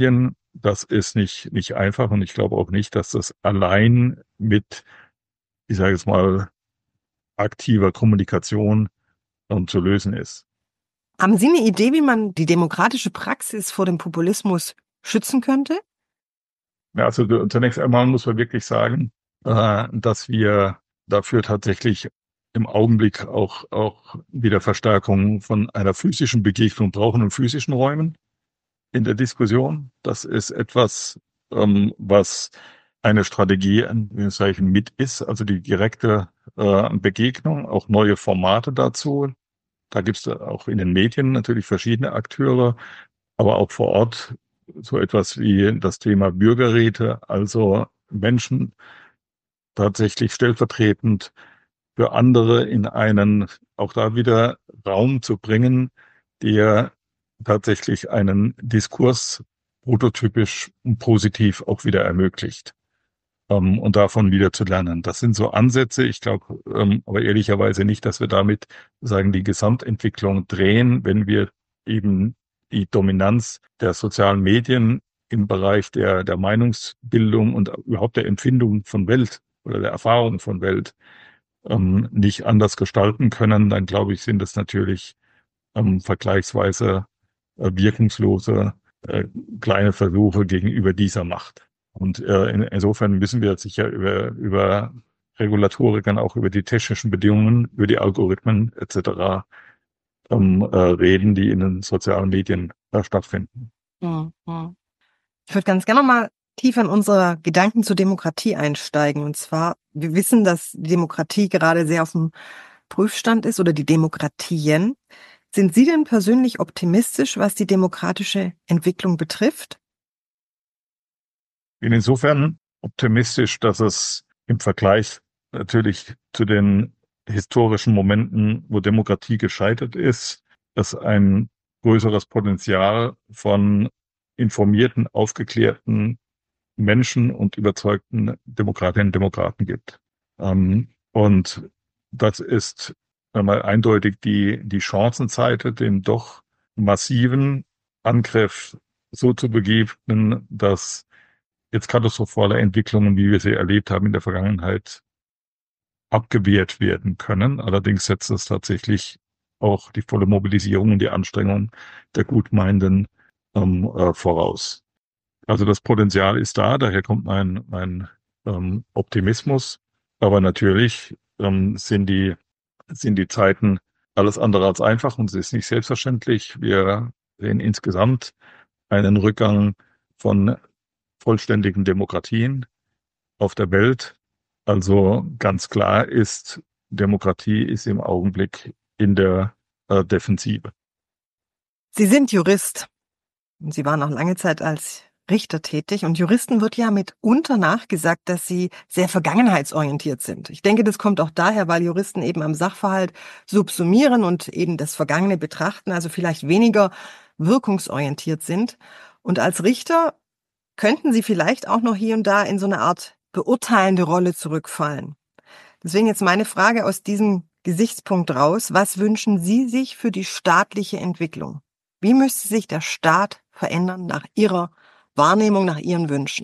das ist nicht, nicht einfach und ich glaube auch nicht, dass das allein mit, ich sage jetzt mal, aktiver Kommunikation ähm, zu lösen ist. Haben Sie eine Idee, wie man die demokratische Praxis vor dem Populismus schützen könnte? Ja, also zunächst einmal muss man wirklich sagen, äh, dass wir dafür tatsächlich im Augenblick auch, auch wieder Verstärkung von einer physischen Begegnung brauchen in physischen Räumen in der Diskussion. Das ist etwas, ähm, was eine Strategie ein Zeichen mit ist, also die direkte äh, Begegnung, auch neue Formate dazu. Da gibt es auch in den Medien natürlich verschiedene Akteure, aber auch vor Ort so etwas wie das Thema Bürgerräte, also Menschen tatsächlich stellvertretend für andere in einen, auch da wieder Raum zu bringen, der tatsächlich einen Diskurs prototypisch und positiv auch wieder ermöglicht, ähm, und davon wieder zu lernen. Das sind so Ansätze. Ich glaube, ähm, aber ehrlicherweise nicht, dass wir damit sagen, die Gesamtentwicklung drehen, wenn wir eben die Dominanz der sozialen Medien im Bereich der, der Meinungsbildung und überhaupt der Empfindung von Welt oder der Erfahrung von Welt ähm, nicht anders gestalten können, dann glaube ich, sind es natürlich ähm, vergleichsweise äh, wirkungslose äh, kleine Versuche gegenüber dieser Macht. Und äh, in, insofern müssen wir sicher über, über Regulatorik, dann auch über die technischen Bedingungen, über die Algorithmen et cetera ähm, äh, reden, die in den sozialen Medien äh, stattfinden. Mhm. Ich würde ganz gerne mal tiefer in unsere Gedanken zur Demokratie einsteigen. Und zwar, wir wissen, dass die Demokratie gerade sehr auf dem Prüfstand ist oder die Demokratien. Sind Sie denn persönlich optimistisch, was die demokratische Entwicklung betrifft? Bin insofern optimistisch, dass es im Vergleich natürlich zu den historischen Momenten, wo Demokratie gescheitert ist, dass ein größeres Potenzial von informierten, aufgeklärten Menschen und überzeugten Demokratinnen und Demokraten gibt. Ähm, und das ist einmal eindeutig die, die Chancenseite, den doch massiven Angriff so zu begegnen, dass jetzt katastrophale Entwicklungen, wie wir sie erlebt haben in der Vergangenheit, abgewehrt werden können. Allerdings setzt es tatsächlich auch die volle Mobilisierung und die Anstrengung der Gutmeinenden ähm, äh, voraus. Also das Potenzial ist da, daher kommt mein, mein ähm, Optimismus. Aber natürlich ähm, sind die, sind die Zeiten alles andere als einfach und es ist nicht selbstverständlich. Wir sehen insgesamt einen Rückgang von vollständigen Demokratien auf der Welt. Also ganz klar ist, Demokratie ist im Augenblick in der äh, Defensive. Sie sind Jurist und Sie waren auch lange Zeit als Richter tätig. Und Juristen wird ja mitunter nachgesagt, dass sie sehr vergangenheitsorientiert sind. Ich denke, das kommt auch daher, weil Juristen eben am Sachverhalt subsumieren und eben das Vergangene betrachten, also vielleicht weniger wirkungsorientiert sind. Und als Richter könnten Sie vielleicht auch noch hier und da in so eine Art beurteilende Rolle zurückfallen. Deswegen jetzt meine Frage aus diesem Gesichtspunkt raus. Was wünschen Sie sich für die staatliche Entwicklung? Wie müsste sich der Staat verändern nach Ihrer Wahrnehmung, nach Ihren Wünschen?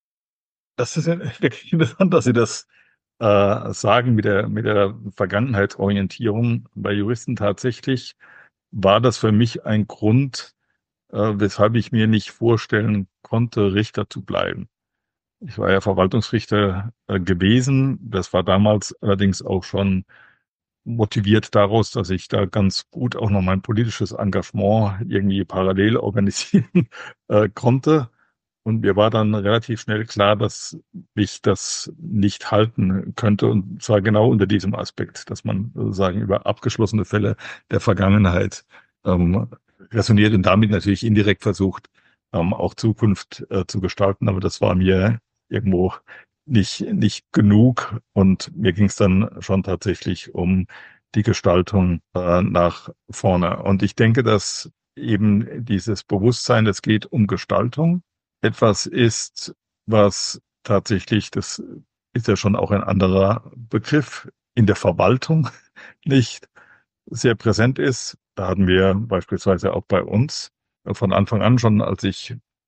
Das ist ja wirklich interessant, dass Sie das äh, sagen mit der, mit der Vergangenheitsorientierung. Bei Juristen tatsächlich war das für mich ein Grund, äh, weshalb ich mir nicht vorstellen konnte, Richter zu bleiben. Ich war ja Verwaltungsrichter äh, gewesen. Das war damals allerdings auch schon motiviert daraus, dass ich da ganz gut auch noch mein politisches Engagement irgendwie parallel organisieren äh, konnte. Und mir war dann relativ schnell klar, dass ich das nicht halten könnte. Und zwar genau unter diesem Aspekt, dass man sozusagen über abgeschlossene Fälle der Vergangenheit ähm, resoniert und damit natürlich indirekt versucht, ähm, auch Zukunft äh, zu gestalten. Aber das war mir irgendwo nicht, nicht genug. Und mir ging es dann schon tatsächlich um die Gestaltung äh, nach vorne. Und ich denke, dass eben dieses Bewusstsein, es geht um Gestaltung, etwas ist, was tatsächlich, das ist ja schon auch ein anderer Begriff, in der Verwaltung nicht sehr präsent ist. Da hatten wir beispielsweise auch bei uns von Anfang an schon, als ich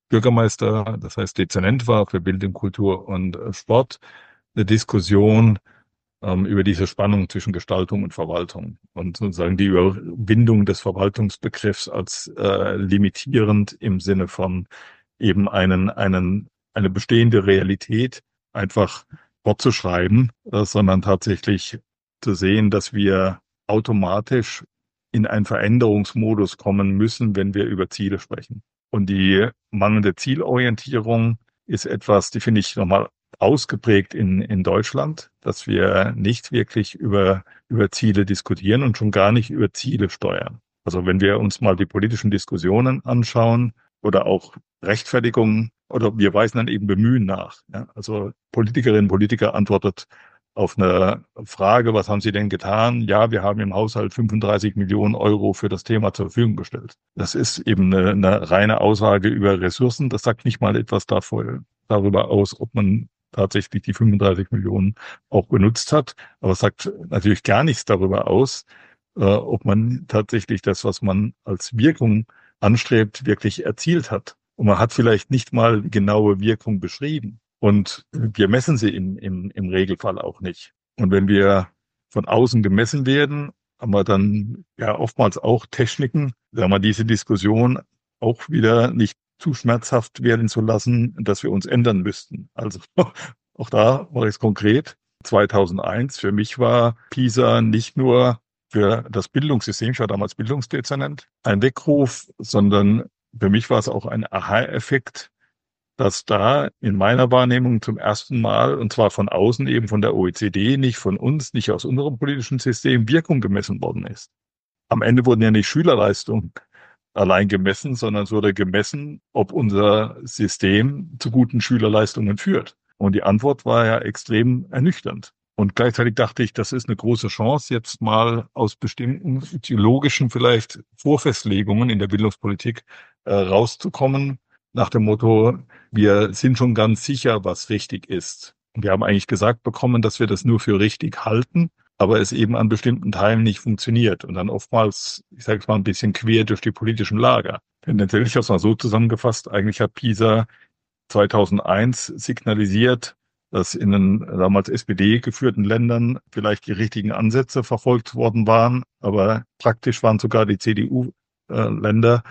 Bürgermeister, das heißt Dezernent war für Bildung, Kultur und äh, Sport, eine Diskussion ähm, über diese Spannung zwischen Gestaltung und Verwaltung und sozusagen die Überwindung des Verwaltungsbegriffs als äh, limitierend im Sinne von eben einen, einen, eine bestehende Realität einfach fortzuschreiben, äh, sondern tatsächlich zu sehen, dass wir automatisch in einen Veränderungsmodus kommen müssen, wenn wir über Ziele sprechen. Und die mangelnde Zielorientierung ist etwas, die finde ich nochmal ausgeprägt in, in Deutschland, dass wir nicht wirklich über, über Ziele diskutieren und schon gar nicht über Ziele steuern. Also wenn wir uns mal die politischen Diskussionen anschauen oder auch Rechtfertigungen oder wir weisen dann eben Bemühen nach. Ja? Also Politikerinnen und Politiker antwortet auf eine Frage, was haben Sie denn getan? Ja, wir haben im Haushalt fünfunddreißig Millionen Euro für das Thema zur Verfügung gestellt. Das ist eben eine, eine reine Aussage über Ressourcen. Das sagt nicht mal etwas davor, darüber aus, ob man tatsächlich die fünfunddreißig Millionen auch benutzt hat. Aber es sagt natürlich gar nichts darüber aus, äh, ob man tatsächlich das, was man als Wirkung anstrebt, wirklich erzielt hat. Und man hat vielleicht nicht mal die genaue Wirkung beschrieben. Und wir messen sie im, im, im Regelfall auch nicht. Und wenn wir von außen gemessen werden, haben wir dann ja oftmals auch Techniken, sagen wir, diese Diskussion auch wieder nicht zu schmerzhaft werden zu lassen, dass wir uns ändern müssten. Also auch da war es konkret. zweitausendeins, für mich war PISA nicht nur für das Bildungssystem, ich war damals Bildungsdezernent, ein Weckruf, sondern für mich war es auch ein Aha-Effekt, dass da in meiner Wahrnehmung zum ersten Mal, und zwar von außen eben von der O E C D, nicht von uns, nicht aus unserem politischen System, Wirkung gemessen worden ist. Am Ende wurden ja nicht Schülerleistungen allein gemessen, sondern es wurde gemessen, ob unser System zu guten Schülerleistungen führt. Und die Antwort war ja extrem ernüchternd. Und gleichzeitig dachte ich, das ist eine große Chance, jetzt mal aus bestimmten ideologischen vielleicht Vorfestlegungen in der Bildungspolitik äh, rauszukommen, nach dem Motto, wir sind schon ganz sicher, was richtig ist. Und wir haben eigentlich gesagt bekommen, dass wir das nur für richtig halten, aber es eben an bestimmten Teilen nicht funktioniert und dann oftmals, ich sage es mal, ein bisschen quer durch die politischen Lager. Denn natürlich, ich habe es mal so zusammengefasst, eigentlich hat PISA zweitausendeins signalisiert, dass in den damals S P D geführten Ländern vielleicht die richtigen Ansätze verfolgt worden waren, aber praktisch waren sogar die C D U-Länder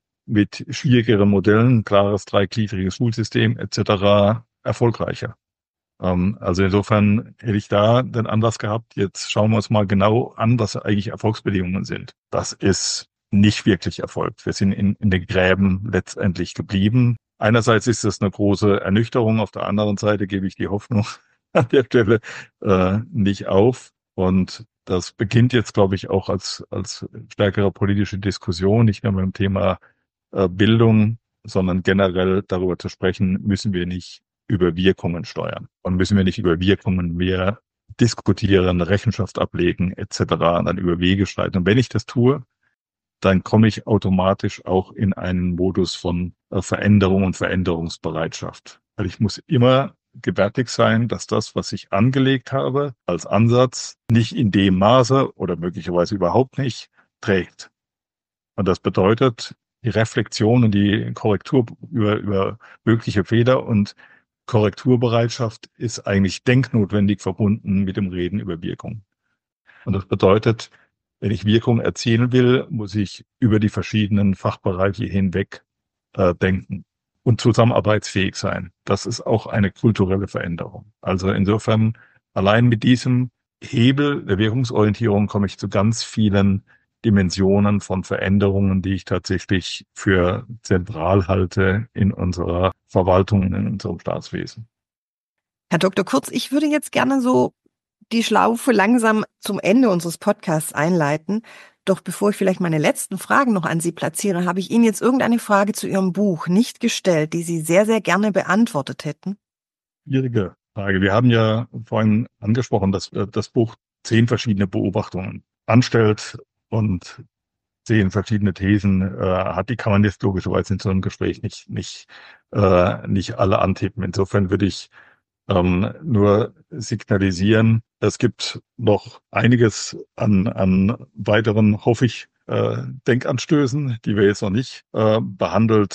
mit schwierigeren Modellen, klares dreigliedriges Schulsystem et cetera erfolgreicher. Ähm, also insofern hätte ich da den Anlass gehabt, jetzt schauen wir uns mal genau an, was eigentlich Erfolgsbedingungen sind. Das ist nicht wirklich erfolgt. Wir sind in, in den Gräben letztendlich geblieben. Einerseits ist das eine große Ernüchterung, auf der anderen Seite gebe ich die Hoffnung an der Stelle äh, nicht auf. Und das beginnt jetzt, glaube ich, auch als, als stärkere politische Diskussion, nicht nur mit dem Thema äh, Bildung, sondern generell darüber zu sprechen, müssen wir nicht über Wirkungen steuern und müssen wir nicht über Wirkungen mehr diskutieren, Rechenschaft ablegen et cetera und dann über Wege schreiten. Und wenn ich das tue, dann komme ich automatisch auch in einen Modus von äh, Veränderung und Veränderungsbereitschaft. Weil ich muss immer gewärtig sein, dass das, was ich angelegt habe als Ansatz, nicht in dem Maße oder möglicherweise überhaupt nicht trägt. Und das bedeutet die Reflexion und die Korrektur über, über mögliche Fehler und Korrekturbereitschaft ist eigentlich denknotwendig verbunden mit dem Reden über Wirkung. Und das bedeutet, wenn ich Wirkung erzielen will, muss ich über die verschiedenen Fachbereiche hinweg äh, denken und zusammenarbeitsfähig sein. Das ist auch eine kulturelle Veränderung. Also insofern, allein mit diesem Hebel der Wirkungsorientierung komme ich zu ganz vielen Dimensionen von Veränderungen, die ich tatsächlich für zentral halte in unserer Verwaltung, in unserem Staatswesen. Herr Doktor Kurz, ich würde jetzt gerne so die Schlaufe langsam zum Ende unseres Podcasts einleiten. Doch bevor ich vielleicht meine letzten Fragen noch an Sie platziere, habe ich Ihnen jetzt irgendeine Frage zu Ihrem Buch nicht gestellt, die Sie sehr, sehr gerne beantwortet hätten? Schwierige Frage. Wir haben ja vorhin angesprochen, dass das Buch zehn verschiedene Beobachtungen anstellt und zehn verschiedene Thesen äh, hat. Die kann man jetzt logischerweise in so einem Gespräch nicht, nicht, äh, nicht alle antippen. Insofern würde ich ähm, nur signalisieren, es gibt noch einiges an, an weiteren, hoffe ich, äh, Denkanstößen, die wir jetzt noch nicht äh, behandelt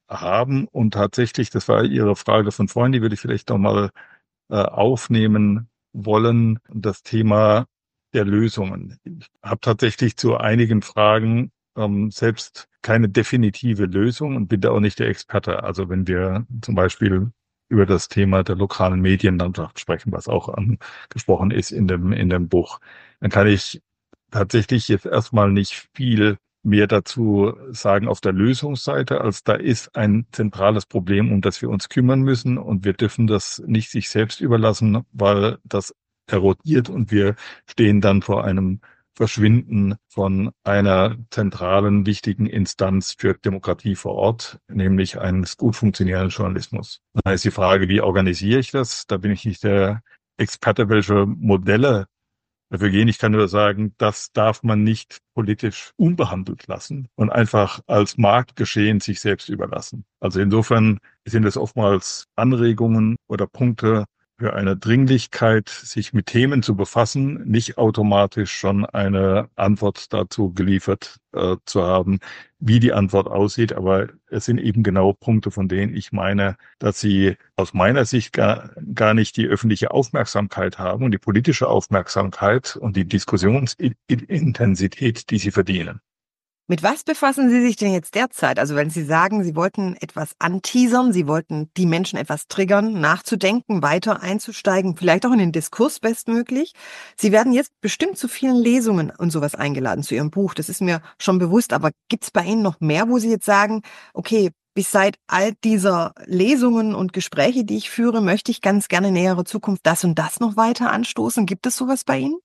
haben. Und tatsächlich, das war Ihre Frage von vorhin, die würde ich vielleicht noch mal äh, aufnehmen wollen, das Thema der Lösungen. Ich habe tatsächlich zu einigen Fragen ähm, selbst keine definitive Lösung und bin da auch nicht der Experte. Also wenn wir zum Beispiel über das Thema der lokalen Medienlandschaft sprechen, was auch angesprochen ist in dem, in dem Buch, dann kann ich tatsächlich jetzt erstmal nicht viel mehr dazu sagen auf der Lösungsseite, als da ist ein zentrales Problem, um das wir uns kümmern müssen, und wir dürfen das nicht sich selbst überlassen, weil das erodiert und wir stehen dann vor einem Verschwinden von einer zentralen, wichtigen Instanz für Demokratie vor Ort, nämlich eines gut funktionierenden Journalismus. Da ist die Frage, wie organisiere ich das? Da bin ich nicht der Experte, welche Modelle dafür gehen. Ich kann nur sagen, das darf man nicht politisch unbehandelt lassen und einfach als Marktgeschehen sich selbst überlassen. Also insofern sind es oftmals Anregungen oder Punkte für eine Dringlichkeit, sich mit Themen zu befassen, nicht automatisch schon eine Antwort dazu geliefert äh, zu haben, wie die Antwort aussieht. Aber es sind eben genau Punkte, von denen ich meine, dass sie aus meiner Sicht gar, gar nicht die öffentliche Aufmerksamkeit haben und die politische Aufmerksamkeit und die Diskussionsintensität, die sie verdienen. Mit was befassen Sie sich denn jetzt derzeit? Also wenn Sie sagen, Sie wollten etwas anteasern, Sie wollten die Menschen etwas triggern, nachzudenken, weiter einzusteigen, vielleicht auch in den Diskurs bestmöglich. Sie werden jetzt bestimmt zu vielen Lesungen und sowas eingeladen zu Ihrem Buch. Das ist mir schon bewusst. Aber gibt es bei Ihnen noch mehr, wo Sie jetzt sagen, okay, bis seit all dieser Lesungen und Gespräche, die ich führe, möchte ich ganz gerne in näherer Zukunft das und das noch weiter anstoßen? Gibt es sowas bei Ihnen?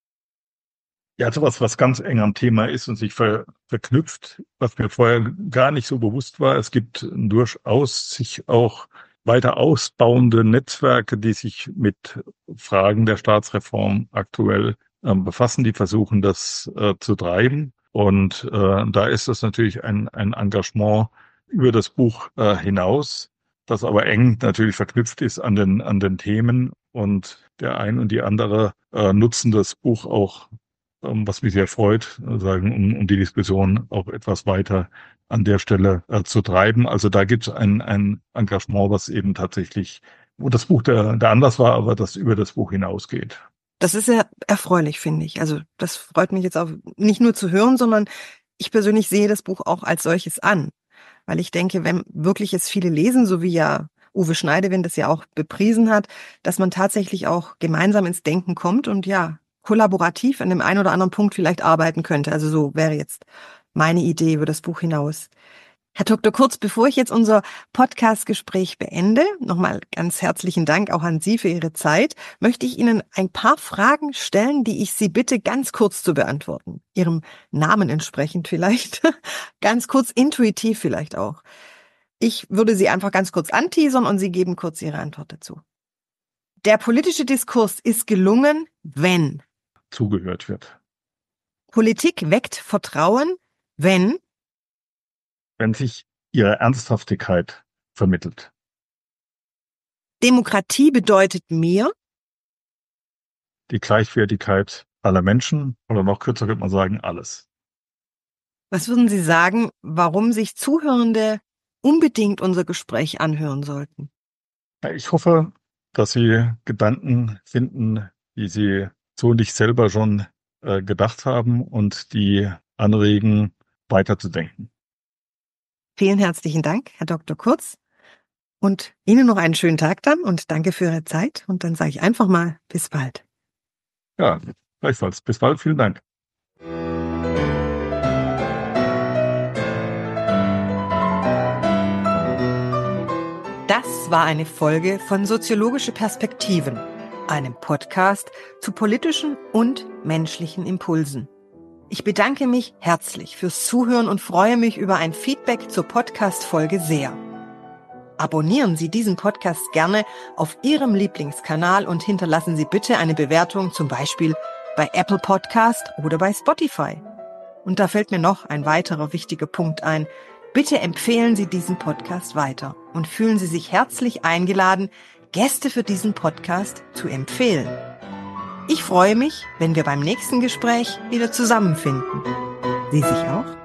Ja, sowas, was ganz eng am Thema ist und sich ver, verknüpft, was mir vorher gar nicht so bewusst war. Es gibt durchaus sich auch weiter ausbauende Netzwerke, die sich mit Fragen der Staatsreform aktuell ähm, befassen, die versuchen, das äh, zu treiben. Und äh, da ist das natürlich ein, ein Engagement über das Buch äh, hinaus, das aber eng natürlich verknüpft ist an den, an den Themen. Und der ein und die andere äh, nutzen das Buch auch, was mich sehr freut, sagen, um, um die Diskussion auch etwas weiter an der Stelle äh, zu treiben. Also da gibt es ein, ein Engagement, was eben tatsächlich, wo das Buch der, der Anlass war, aber das über das Buch hinausgeht. Das ist sehr erfreulich, finde ich. Also das freut mich jetzt auch nicht nur zu hören, sondern ich persönlich sehe das Buch auch als solches an. Weil ich denke, wenn wirklich es viele lesen, so wie ja Uwe Schneidewind das ja auch bepriesen hat, dass man tatsächlich auch gemeinsam ins Denken kommt und ja, kollaborativ an dem einen oder anderen Punkt vielleicht arbeiten könnte. Also so wäre jetzt meine Idee über das Buch hinaus. Herr Doktor Kurz, bevor ich jetzt unser Podcast-Gespräch beende, nochmal ganz herzlichen Dank auch an Sie für Ihre Zeit, möchte ich Ihnen ein paar Fragen stellen, die ich Sie bitte ganz kurz zu beantworten. Ihrem Namen entsprechend vielleicht, ganz kurz intuitiv vielleicht auch. Ich würde Sie einfach ganz kurz anteasern und Sie geben kurz Ihre Antwort dazu. Der politische Diskurs ist gelungen, wenn zugehört wird. Politik weckt Vertrauen, wenn Wenn sich ihre Ernsthaftigkeit vermittelt. Demokratie bedeutet mir Die Gleichwertigkeit aller Menschen, oder noch kürzer könnte man sagen, alles. Was würden Sie sagen, warum sich Zuhörende unbedingt unser Gespräch anhören sollten? Ich hoffe, dass Sie Gedanken finden, die Sie so nicht selber schon äh, gedacht haben und die anregen, weiterzudenken. Vielen herzlichen Dank, Herr Doktor Kurz. Und Ihnen noch einen schönen Tag dann und danke für Ihre Zeit. Und dann sage ich einfach mal, bis bald. Ja, gleichfalls. Bis bald. Vielen Dank. Das war eine Folge von Soziologische Perspektiven, einem Podcast zu politischen und menschlichen Impulsen. Ich bedanke mich herzlich fürs Zuhören und freue mich über ein Feedback zur Podcast-Folge sehr. Abonnieren Sie diesen Podcast gerne auf Ihrem Lieblingskanal und hinterlassen Sie bitte eine Bewertung, zum Beispiel bei Apple Podcast oder bei Spotify. Und da fällt mir noch ein weiterer wichtiger Punkt ein. Bitte empfehlen Sie diesen Podcast weiter und fühlen Sie sich herzlich eingeladen, Gäste für diesen Podcast zu empfehlen. Ich freue mich, wenn wir beim nächsten Gespräch wieder zusammenfinden. Sie sich auch?